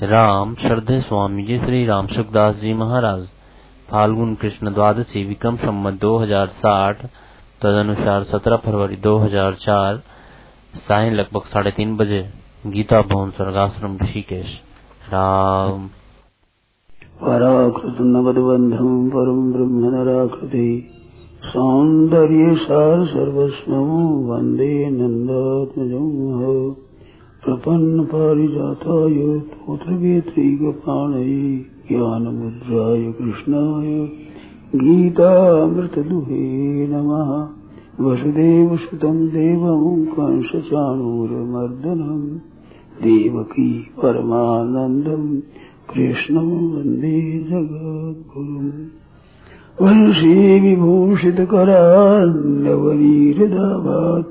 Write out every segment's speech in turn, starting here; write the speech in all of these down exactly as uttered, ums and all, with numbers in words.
राम श्रद्धे स्वामी जी श्री राम सुखदास जी महाराज फाल्गुन कृष्ण द्वादशी विक्रम संवत दो हजार साठ तदनुसार सत्रह फरवरी दो हजार चार साय लगभग साढ़े तीन बजे गीता भवन स्वर्गाश्रम ऋषिकेश। राम पराकृत नवद्बंधम परम ब्रह्म नराकृति सौंदर्य सार सर्वस्वं वंदे नंदात्मजं प्रपन्न पारिजाताय तोत्रवेत्रैकपाणये ज्ञानमुद्राय कृष्णाय गीतामृतदुहे नमः। वसुदेवसुतं देवं कंसचाणूरमर्दनं देवकी परमानन्दं कृष्णं वन्दे जगद्गुरुम्। वंशी विभूषितकरान्नवनीहृदाभात्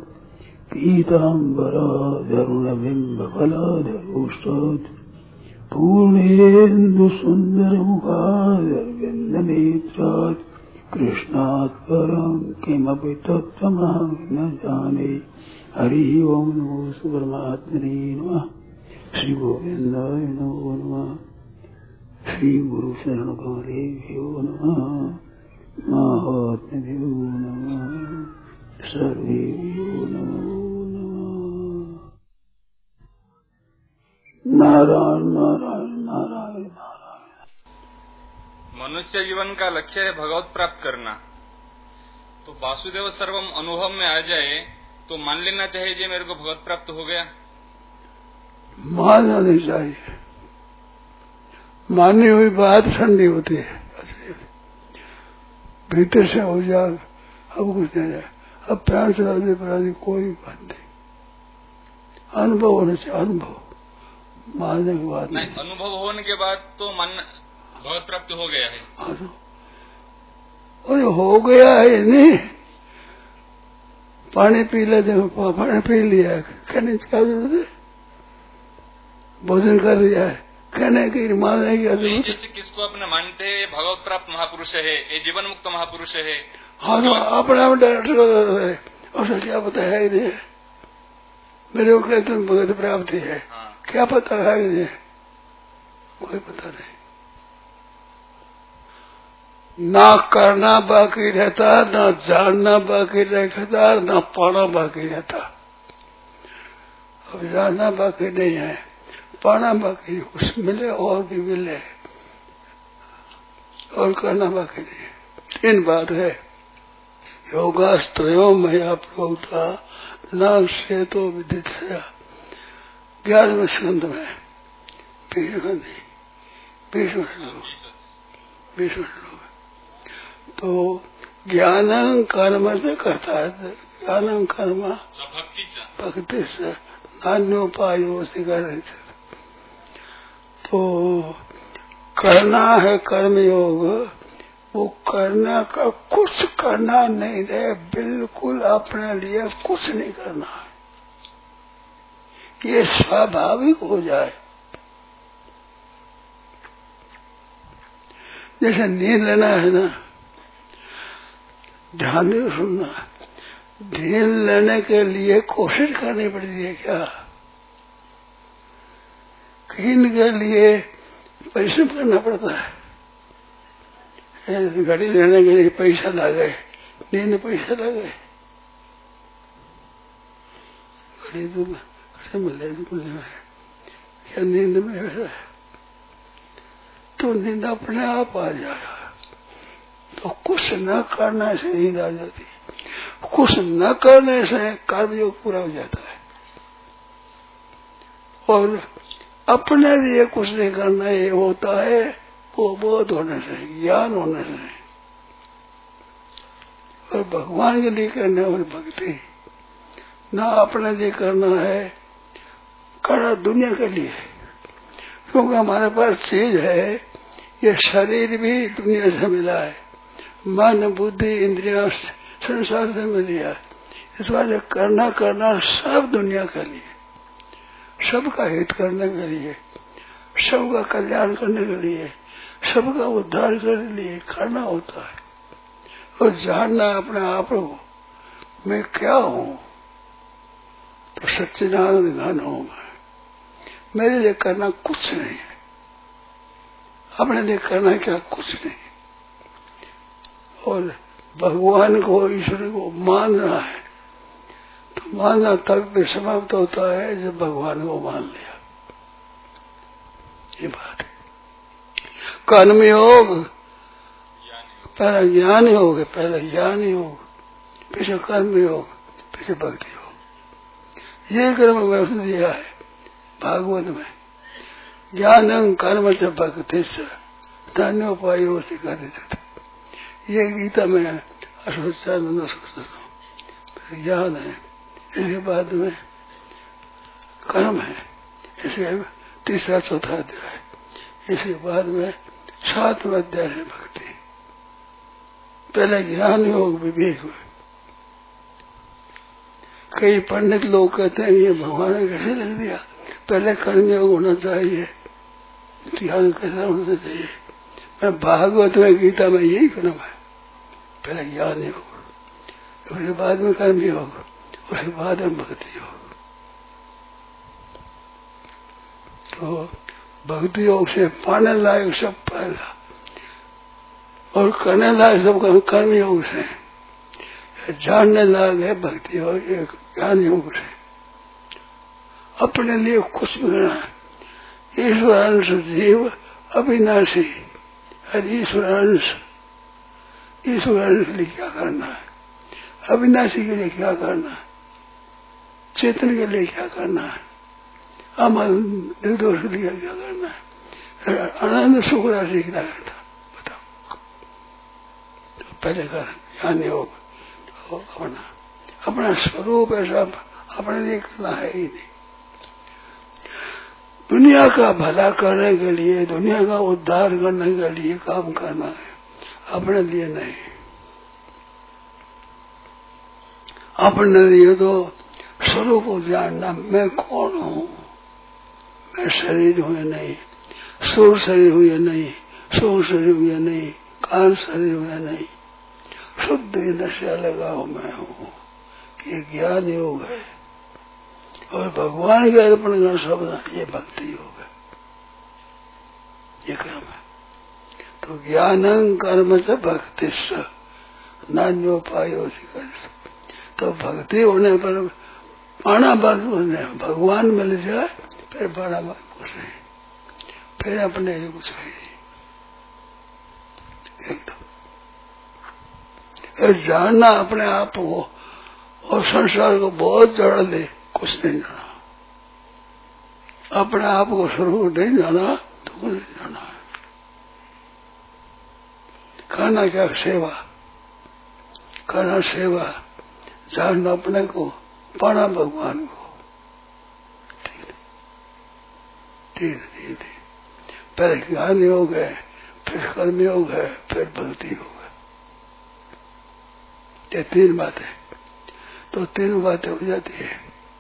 पीताम्बराधरुणबिम्बफलाधरोष्टात् पूर्णेन्दुसुन्दरमुखादरविन्दनेत्रात् कृष्णात् परं किमपि तत्त्वमहं न जाने। हरि ओं नमो परमात्मने नमः। श्री गोविन्दाय नमो नमः। श्री गुरु शरण कमलेभ्यो नमः। महात्म्यो नमः। सर्वेभ्यो नमो नमः। नारायण नारायण नारायण नारायण। मनुष्य जीवन का लक्ष्य है भगवत प्राप्त करना। तो वासुदेव सर्वम अनुभव में आ जाए तो मान लेना चाहिए जी मेरे को भगवत प्राप्त हो गया। मानना नहीं चाहिए। मानी हुई बात ठंडी होती है। भीतर से हो जाए अब कुछ नहीं जाए। अब प्राण चलाने पर आदि कोई बात नहीं। अनुभव होना चाहिए। अनुभव मानने की बात नहीं। अनुभव होने के बाद तो मन भगवत प्राप्त हो गया है। और हो गया है नहीं। पानी पी लेते पानी पी लिया है कहने क्या जरूरत है। भोजन कर लिया है कहने की मानने की जरूरत। जैसे किसको अपने मानते हैं भगवत प्राप्त महापुरुष है, ये जीवन मुक्त महापुरुष है। हाँ तो अपना डॉक्टर है और क्या पता है नहीं। मेरे को कहते भगवत प्राप्ति है। हाँ। क्या पता है नहीं। कोई पता नहीं। ना करना बाकी रहता, ना जानना बाकी रहता, ना पाना बाकी रहता। अब जानना बाकी नहीं है, पाना बाकी कुछ मिले और भी मिले और करना बाकी नहीं। तीन बात है। योगास्त्रयो मया प्रोक्ता न श्वेतो विदित ग्यारहवें स्कंद में भीष्म श्लोक भीष्म श्लोक। तो ज्ञानं कर्म से कहता है। ज्ञानं कर्म भक्ति से नान्योपायो सिकार। तो करना है कर्म योग। वो करना का कुछ करना नहीं है। बिल्कुल अपने लिए कुछ नहीं करना है। ये स्वाभाविक हो जाए। जैसे नींद लेना है ना, ध्यान नहीं सुनना। नींद लेने के लिए कोशिश करनी पड़ती है क्या? नींद के लिए परिश्रम करना पड़ता है। घड़ी लेने के लिए पैसा लगे, नींद पैसा लगे। घड़ी तो कैसे मिले क्या नींद में है? तो नींद अपने आप आ जाएगा। तो कुछ न करने से नींद आ जाती। कुछ न करने से कर्मयोग पूरा हो जाता है। और अपने लिए कुछ नहीं करना ये होता है वो बोध होने से, ज्ञान होने से। और भगवान के लिए करने वाली भक्ति ना अपने लिए करना है, करना दुनिया के लिए। क्योंकि हमारे पास चीज है, ये शरीर भी दुनिया से मिला है, मन बुद्धि इंद्रिया संसार से मिली है। इस वजह करना करना सब दुनिया के लिए, सबका हित करने के लिए, सबका कल्याण करने के लिए, सबका उद्धार करने के लिए करना होता है। और जानना अपने आप को मैं क्या हूँ, तो सच्चिदानंद घन हूँ मैं। मेरे लिए करना कुछ नहीं है। अपने लिए करना क्या, कुछ नहीं। और भगवान को, ईश्वर को मानना है तो मानना तब भी समाप्त होता है जब भगवान को मान लिया। ये बात है। कर्म योग पहला ज्ञान योग है, पहला ज्ञान योग, पीछे कर्म योग, पीछे भक्ति योग। ये क्रम में उसने दिया है भागवत में। ज्ञान कर्म च भक्ति से धन्योपायो से कर ये गीता में अश्वत्थानंद ज्ञान है, इसके बाद में कर्म है, इसके तीसरा चौथा अध्याय, इसके बाद में सातवां अध्याय है भक्ति। पहले ज्ञान योग विवेक में। कई पंडित लोग कहते हैं ये भगवान ने कैसे लिख दिया, पहले कर्म योग होना चाहिए, ध्यान कैसा होना चाहिए। मैं भागवत में गीता में यही क्रम है, पहले ज्ञान योग, उसके बाद में कर्म योग, उसके बाद में भक्ति योग। तो भक्ति योग से पाने लायक सब पहला और करने लायक सब कर्म योग से, जानने लायक है भक्ति योग, ज्ञान योग से। अपने लिए कुछ भी करना है। ईश्वर अंश जीव अविनाशी, ईश्वर अंश, ईश्वर अंश के लिए क्या करना है, अविनाशी के लिए क्या करना है, चेतन के लिए क्या करना है, अमर निर्दोष के लिए क्या करना है, आनंद सुख राशि क्या करना बताओ। तो पहले कर ज्ञान योग अपना अपना स्वरूप ऐसा अपने लिए करना है ही नहीं। दुनिया का भला करने के लिए, दुनिया का उद्धार करने के लिए काम करना है, अपने लिए नहीं। अपने लिए तो स्वरूप जानना, मैं कौन हूँ, मैं शरीर हूँ या नहीं, सूर शरीर हूँ या नहीं, सूर शरीर हूँ या नहीं, कान शरीर हूँ या नहीं, शुद्ध नशा लगा हूँ मैं हूँ। ये ज्ञान योग है। और भगवान के अर्पण का शब्द ये भक्ति योग है, ये क्रम है। तो ज्ञान कर्म से भक्ति से नान्योपायो से कर। तो भक्ति होने पर पाना भक्त होने भगवान मिल जाए, फिर पाना भक्त कुछ नहीं, फिर अपने लिए कुछ नहीं। एकदम जानना अपने आप को और संसार को बहुत जड़ ले, कुछ नहीं जाना। अपने आप को स्वरूप नहीं जाना तो कुछ नहीं जाना है। करना क्या, सेवा करना, सेवा जानना अपने को, पाना भगवान को। ठीक ठीक ठीक पहले ज्ञान योग है, फिर कर्म योग है, फिर भक्ति योग है। ये तीन बातें, तो तीन बातें हो जाती है।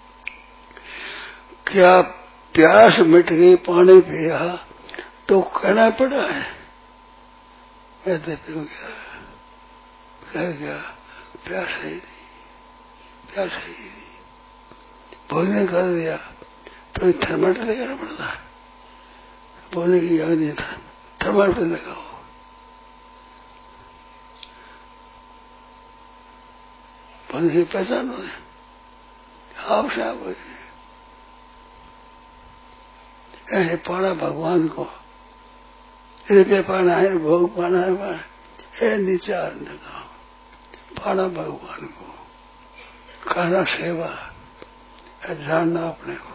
क्या प्यास मिट गई, पानी पिया तो कहना पड़ा है, मैं तो पी गया, कह गया प्यास है नहीं, प्यास है ही नहीं। भोजन कर दिया तो थर्मामीटर लगाना पड़ता है, भोजन की याद नहीं था, थर्मामीटर लगाओ। भोजन की पहचान हो आप से आप ऐसे पाना भगवान को, रुपये पाना है, भोग पाना है, है नीचा लगाओ, पाना भगवान को, करना सेवा, जानना अपने को।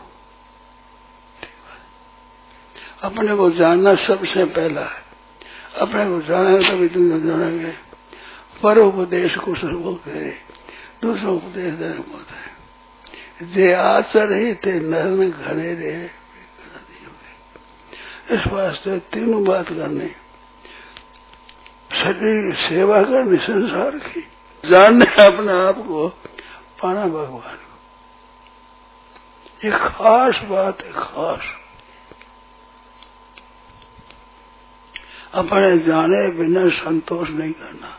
अपने को जानना सबसे पहला है। अपने को जाना है तभी तुम जानेंगे। पर उपदेश को सर्वोक करे, दूसरा उपदेश देने को होता है। जे आचर ही ते नर में घने रहे, इस वास्ते तीनों बात करनी, शरीर की सेवा करनी, संसार की जानने अपने आप को, पाना भगवान को। ये खास बात है, खास। अपने जाने बिना संतोष नहीं करना।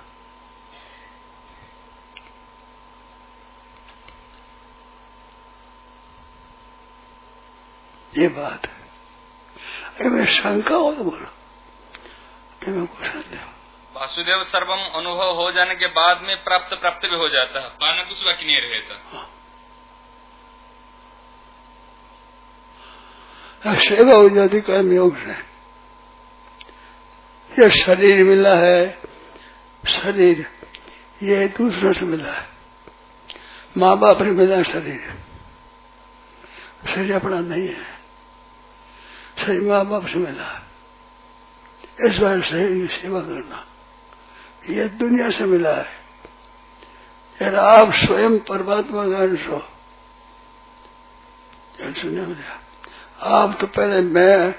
ये बात है। अरे मैं शंका हो तो बोलो, इसमें कुछ संदेह। वासुदेव सर्वम अनुभव हो जाने के बाद में प्राप्त प्राप्त भी हो जाता है, पाना कुछ बाकी नहीं रहता। हाँ। सेवा हो जाती कर्म योग से। ये शरीर मिला है, शरीर ये दूसरों से मिला है, माँ बाप ने मिला शरीर, शरीर अपना नहीं है, शरीर माँ बाप से मिला है। इस बार शरीर की सेवा करना ये दुनिया से मिला है। यार आप स्वयं परमात्मा का अंश हो, सुने मिला। आप तो पहले मैं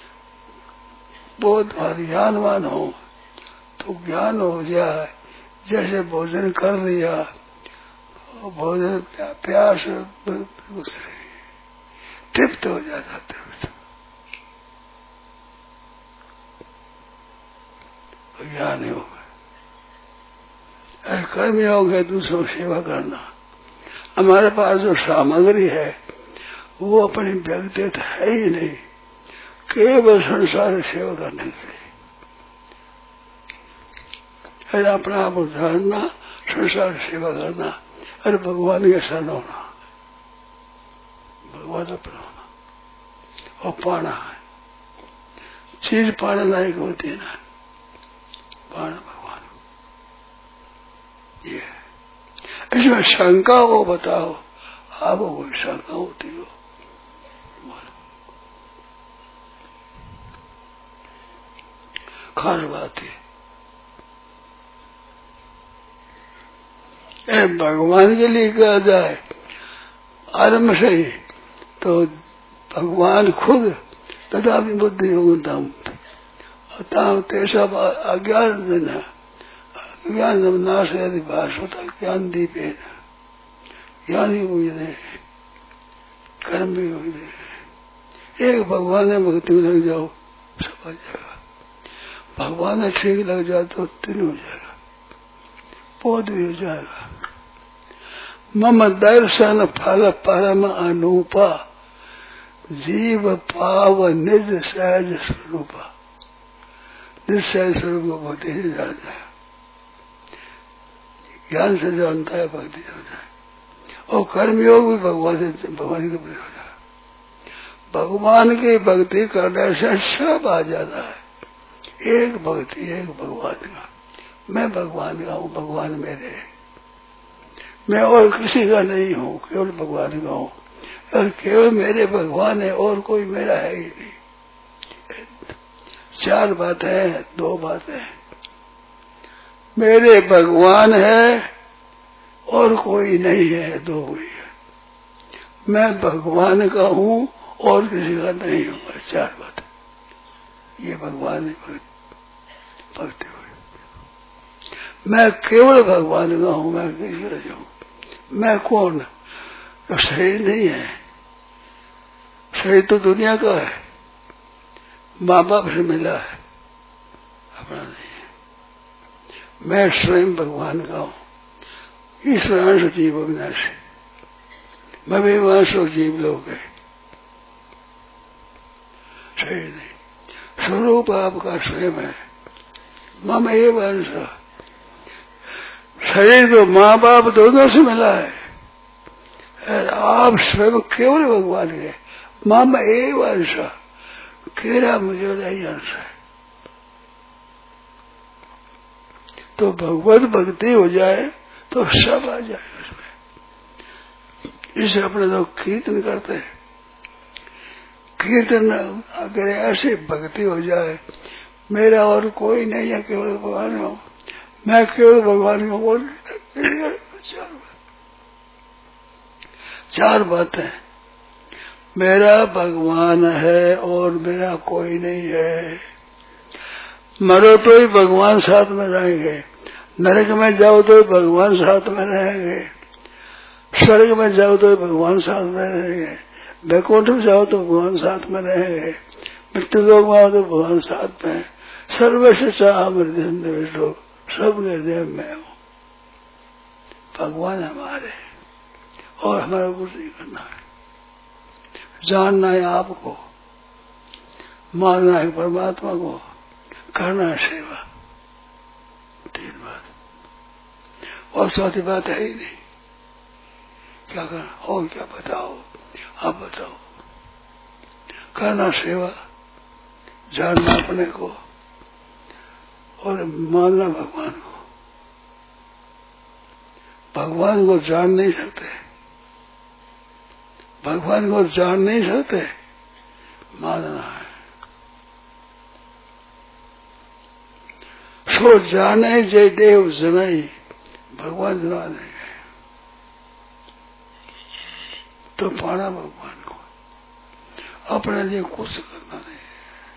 बहुत ज्ञानवान हो तो ज्ञान हो जाए, जैसे भोजन कर लिया भोजन प्यास तृप्त हो जाता तृप्त। ज्ञान योग है, कर्म योग है दूसरों की सेवा करना। हमारे पास जो सामग्री है वो अपनी व्यक्तिगत है ही नहीं, केवल संसार सेवा करने के लिए। अरे अपना आप उधारना, संसार सेवा करना, अरे भगवान के शरण होना, भगवान अपनाना और पाना है। चीज पाने लायक होती है ना, पाना भगवान। ये इसमें शंका हो, बताओ आपको कोई शंका होती हो? खास बात है भगवान के लिए कहा जाए आरम्भ से ही, तो भगवान खुद तथा बुद्धि होता तेसा अज्ञान देना, ज्ञान नाश यदि भाष होता ज्ञान दीपे, ज्ञान ही हुई दे, कर्म भी हुई दे। एक भगवान ने भक्ति में लग जाओ सब आ जाएगा, भगवान ने ठीक लग जाए तो तीन हो जाएगा, पौध भी हो जाएगा। मम दर्शन फल परम अनूपा, जीव पाव निज सहज स्वरूपा। निज सहज स्वरूप को भक्ति से जान जाए, ज्ञान से जानता है भक्ति जानता है। और कर्मयोग भी भगवान से भगवान के प्रति हो जाए। भगवान की भक्ति करने से सब आ जाता है। एक भक्ति एक भगवान का, मैं भगवान का हूँ, भगवान मेरे, मैं और किसी का नहीं हूँ, केवल भगवान का हूँ। और केवल मेरे भगवान है और कोई मेरा है ही नहीं। चार बातें हैं, दो बातें, मेरे भगवान है और कोई नहीं है, दो हुई है। मैं भगवान का हूँ और किसी का नहीं हूँ, चार बातें। ये भगवान है भक्ति हुई। मैं केवल भगवान का हूँ, मैं किसी का नहीं हूँ। मैं कौन? तो शरीर नहीं है, शरीर तो दुनिया का है, माँ बाप से मिला है, अपना नहीं है। मैं स्वयं भगवान का हूँ। ईश्वर जीव अविनाशी, मैं भी वंश जीव लोग है, शरीर नहीं। स्वरूप आपका स्वयं है, मम एव अंश। शरीर तो माँ बाप दोनों से मिला है, आप स्वयं केवल भगवान के, मम एव अंश, केरा मुझे ही अंश है। तो भगवत भक्ति हो जाए तो सब आ जाए उसमें। इसे अपने लोग कीर्तन करते हैं, कीर्तन अगर ऐसे भक्ति हो जाए, मेरा और कोई नहीं है, केवल भगवान हो, मैं केवल भगवान का बोल। चार बातें, मेरा भगवान है और मेरा कोई नहीं है। मरो तो ही भगवान साथ में रहेंगे, नरक में जाओ तो ही भगवान साथ में रहेंगे, स्वर्ग में जाओ तो ही भगवान साथ में रहेंगे, वैकुंठ में जाओ तो भगवान साथ में रहेंगे, मृत्यु लोक में आओ तो भगवान साथ में। सर्वस्व चाह हृदय, सब हृदय में हूँ, भगवान हमारे और हमारा कुछ नहीं करना है। जानना है आपको, मानना है परमात्मा को, करना सेवा, तीन बात और चौथी बात है ही नहीं। क्या करना और क्या बताओ, आप बताओ। करना सेवा, जानना अपने को और मानना भगवान को। भगवान को जान नहीं सकते, भगवान को जान नहीं सकते, मानना है। सो जाने जय देव जनाई, भगवान जना नहीं है तो पाना भगवान को, अपने लिए कुछ करना नहीं है।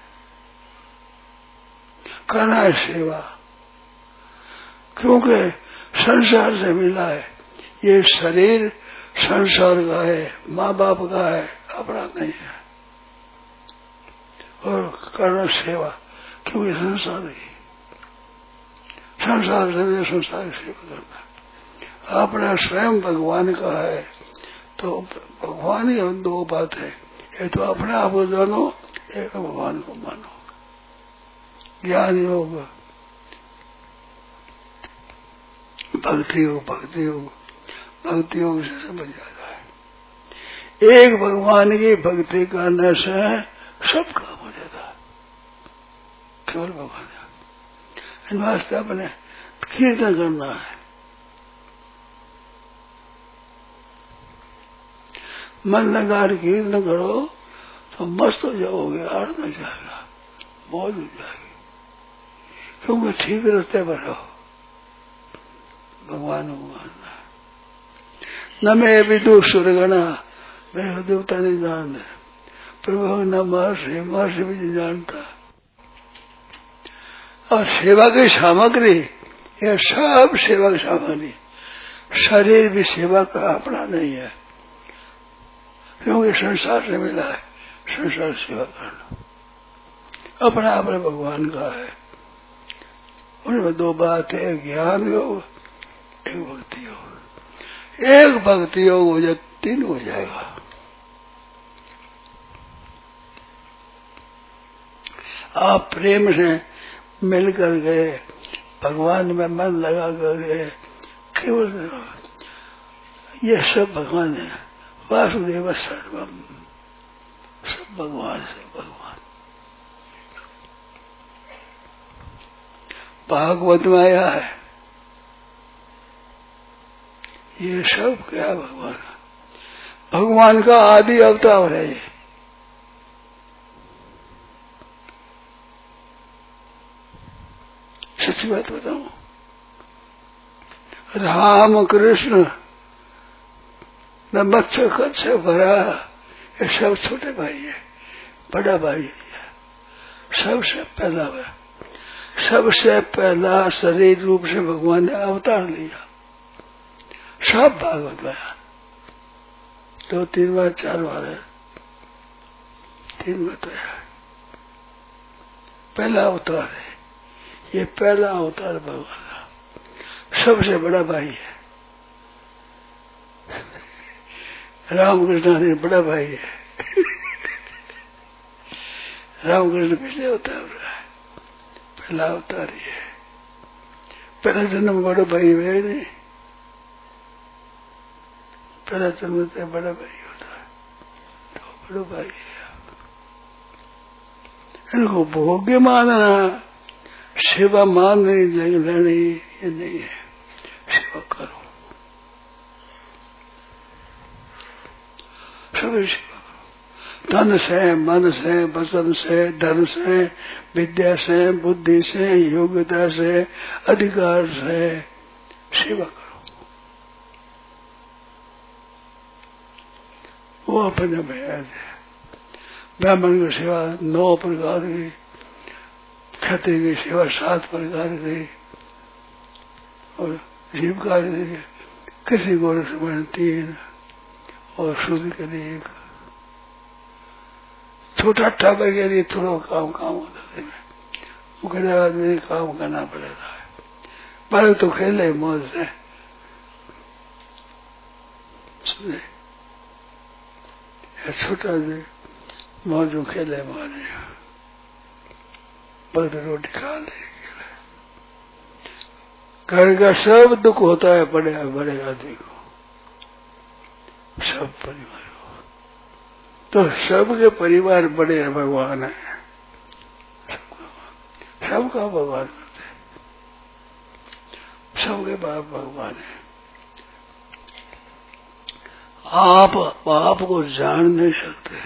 करना है सेवा, क्योंकि संसार से मिला है। ये शरीर संसार का है, माँ बाप का है, अपना नहीं है। और करना सेवा, क्योंकि संसार ही संसार से संसार की सेवा करना। अपना स्वयं भगवान का है तो भगवान ही दो बात है, ये तो अपने आप को जानो, एक भगवान को मानो। ज्ञान योग, भक्ति योग, भक्ति योग, भक्ति योग से समझ जाता है। एक भगवान की भक्ति करने से सब काम हो जाता है, केवल भगवान। इन वास्ते अपने कीर्तन करना है। मन लगा कीर्तन करो तो मस्त हो जाओगे, आनंद हो जाएगा, मौज हो जाएगी, क्योंकि ठीक रास्ते पर हो। भगवान को मानना न मैं विदु सुरगणा, मैं देवता नहीं जानते, प्रभु न महर्षि, महर्षि भी नहीं जानता। और सेवा की सामग्री, यह सब सेवा की सामग्री। शरीर भी सेवा का अपना नहीं है, क्योंकि संसार से मिला है, संसार सेवा करना अपना अपने भगवान का है। उनमें दो बात है, एक ज्ञान योग, एक भक्ति योग। एक भक्ति योग हो जाए तीन हो जाएगा। आप प्रेम से मिलकर गए, भगवान में मन लगा कर गए, केवल ये सब भगवान है। वासुदेव सर्वम, सब भगवान से भगवान। भागवत में आया है, ये सब क्या भगवान का, भगवान का आदि अवतार है ये। सच्ची बात बताऊं, राम कृष्ण न बच्चे कच्चे भरा, ये सब छोटे भाई है, बड़ा भाई है। सबसे पहला है, सबसे पहला शरीर रूप से भगवान ने अवतार लिया। सब भागवत में दो तीन बार चार बार है, तीन बार तो है। पहला अवतार है ये, पहला अवतार भगवान का, सबसे बड़ा भाई है। रामकृष्ण ने बड़ा भाई है, रामकृष्ण पिछले अवतार रहा है, पहला अवतार ही है। पहला जन्म बड़ा भाई है नहीं, पहला जन्म तो बड़ा भाई होता है, तो बड़ा भाई है। इनको भोग्य मानना, सेवा मान नहीं लेनी, ये नहीं है। सेवा करो, सभी सेवा करो, तन से, मन से, वचन से, धन से, विद्या से, बुद्धि से, योग्यता से, अधिकार से सेवा करो। वो अपने में है। ब्राह्मण की सेवा नौ प्रकार की, क्षत्रिय की सेवा सात प्रकार की, और जीविका के लिए किसी को समझ तीन, और सूर्य के लिए एक। छोटा टाबर के लिए थोड़ा काम काम होता है, वो आदमी काम करना पड़ेगा। पहले तो खेले मौज से, सुने छोटा से मौजू खेले मारे, वक्त रोटी खा ले। घर का सब दुख होता है बड़े बड़े आदमी को, सब परिवार को। तो सबके परिवार बड़े भगवान है, सबका भगवान करते हैं, सबके बाप भगवान है। आप बाप को जान नहीं सकते।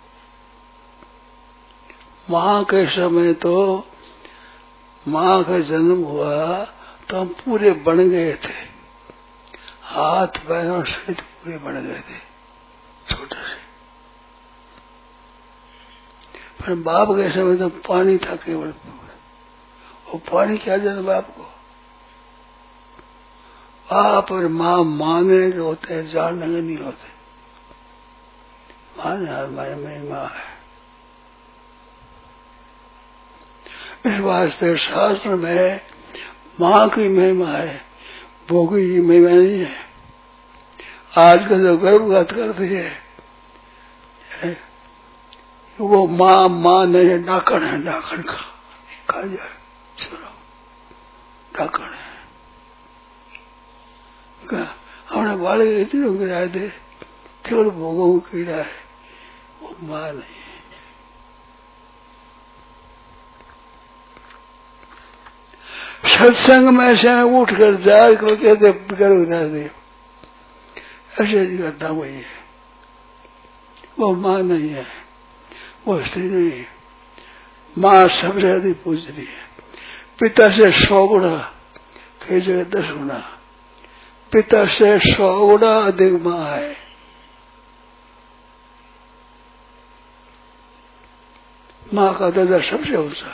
माँ के समय तो माँ का जन्म हुआ तो हम पूरे बन गए थे, हाथ पैरों सहित पूरे बन गए थे छोटे से। पर बाप के समय तो पानी था केवल, वो पानी क्या देना बाप को। बाप और माँ माने के होते हैं, जानने के नहीं होते। माने माया में माँ है। इस वास्ते शास्त्र में माँ की महिमा है, भोगी की महिमा नहीं है। आज का जो गर्भघात करती है, है वो माँ माँ नहीं है, डाकण है, डाकण खा खा जाए, सुनो डाकण है। हमने बालक इतने गिराए थे, केवल भोगों को कीड़ा है, वो माँ नहीं है। सत्संग में से उठ कर जा कर कहते करो दे, ऐसे नहीं करता वही है। वो माँ नहीं है, वो स्त्री नहीं है। माँ सबसे अधिक पूज रही है। पिता से सौ गुणा, कई जगह दस गुणा, पिता से सौ गुणा अधिक माँ है। माँ का दर्जा सबसे ऊंचा।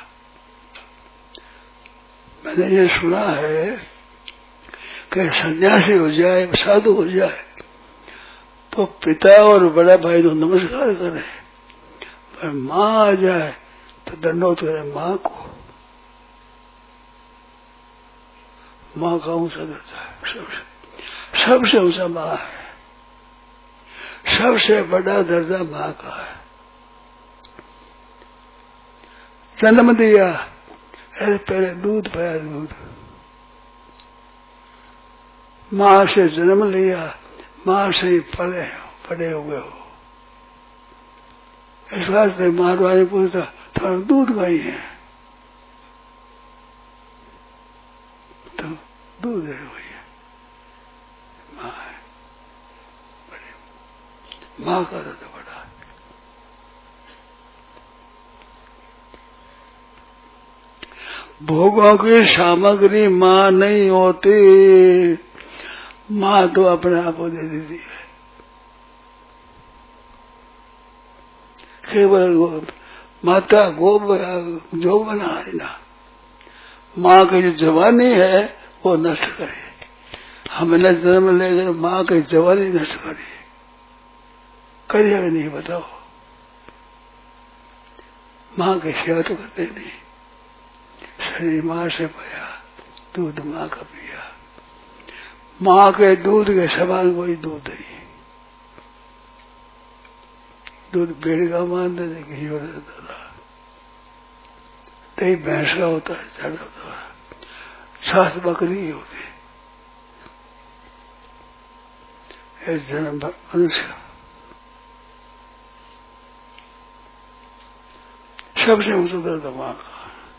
मैंने ये सुना है कि सन्यासी हो जाए, साधु हो जाए, तो पिता और बड़ा भाई तो नमस्कार करे, पर माँ आ जाए तो दंडोत करे माँ को। माँ का ऊंचा दर्जा है, सबसे सबसे ऊंचा माँ है, सबसे बड़ा दर्जा माँ का है। जन्म दिया, अरे पहले दूध पाया, दूध माँ से जन्म लिया, माँ से ही पले पड़े हुए हो। इस वास्ते मारवाड़ी पूछता थोड़ा दूध का ही है, तो दूध है वही है, माँ है बड़े, माँ का तो बड़ा। भोगों की सामग्री माँ नहीं होती, माँ तो अपने आप को दे देती है। केवल माता गो जो बना है ना, माँ की जो जवानी है वो नष्ट करे। हमने जन्म लेकर माँ की जवानी नष्ट करे, करिएगा नहीं बताओ। माँ की सेवा तो करते नहीं। शरीर माँ से पाया, दूध माँ का पिया, माँ के दूध के समान कोई दूध नहीं। दूध भेड़ का मानते थे, घी होता था, दही भैंस का होता है, ज्यादा होता है, छाछ बकरी होती है। जन्म मनुष्य सबसे ऊंचा दर्जा माँ का।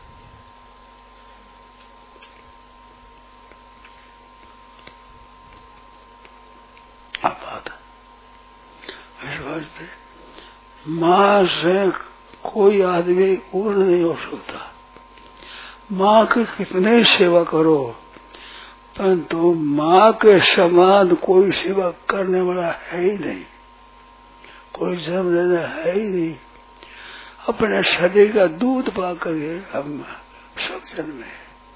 माँ से कोई आदमी पूर्ण नहीं हो सकता। माँ की कितने सेवा करो, परंतु माँ के समान कोई सेवा करने वाला है ही नहीं, कोई जन्म देना है ही नहीं। अपने शरीर का दूध पा करके हम सब जन्मे,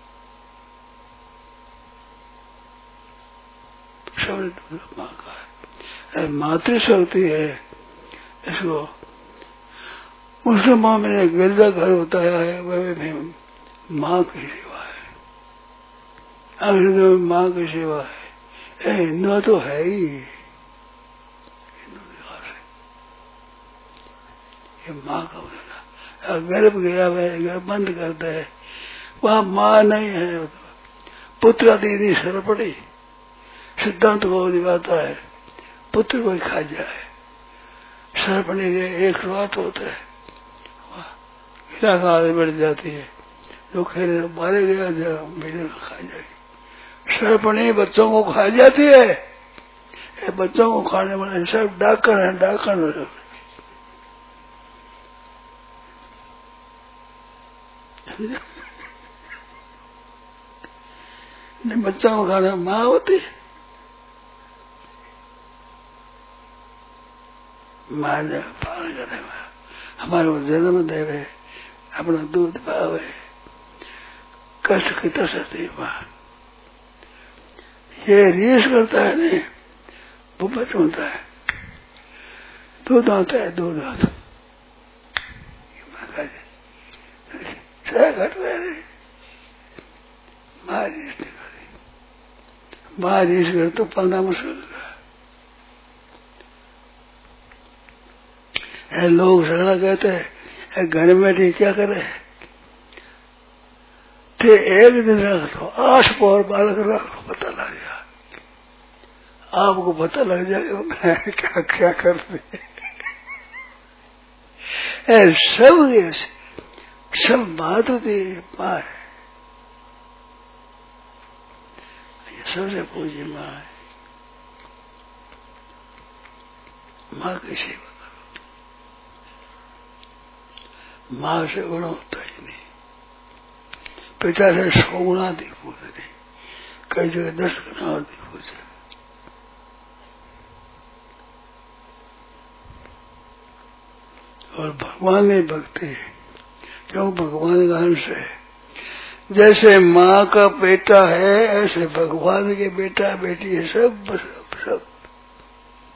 सब दूध माँ का है। मातृशक्ति है, इसको मुसलमान में गिरजा घर होता है, वह माँ की सेवा है, आखिर माँ की सेवा है। हिंदू तो है ही, हिंदू विकास है, ये माँ का होना। गर्भ गया वह गर्भ बंद करता है, वहाँ माँ नहीं है, पुत्र दीदी सरपड़ी सिद्धांत को दिखाता है, पुत्र कोई खा जाए, सरपड़ी के एक सौ आठ होता है, गिरा खा बढ़ जाती है, जो खेल मारे गया जब खा जाएगी, सरपड़ी बच्चों को खा जाती है, ये बच्चों को खाने वाले सब डाकर है, डाकर बच्चों को खाने माँ होती है, माँ ने पालन करे, हमारे को जन्म देवे, अपना दूध पावे, कष्ट की तसती माँ, ये रीस करता है नहीं, वो बचता है, दूध आता है, दूध आता घट रहे, माँ रीस नहीं करी, माँ रीस कर तो पाना मुश्किल है। लोग झगड़ा कहते हैं घर में ठीक क्या करे, थे एक दिन रख दो, आठ पौर बालक रख दो, पता लग गया, आपको पता लग जाएगा मैं क्या क्या कर रहे हैं। सब सब बात होती माँ है, सबसे पूजी माँ है, माँ की सेवा करो, माँ से गुणा होता ही नहीं, पिता से सौ गुणा अधिक पूजते, कई जगह दस गुना अधिक पूजते, और भगवान में भक्ति है, क्यों भगवान का अंश है, जैसे माँ का बेटा है ऐसे भगवान के बेटा बेटी है, सब सब सब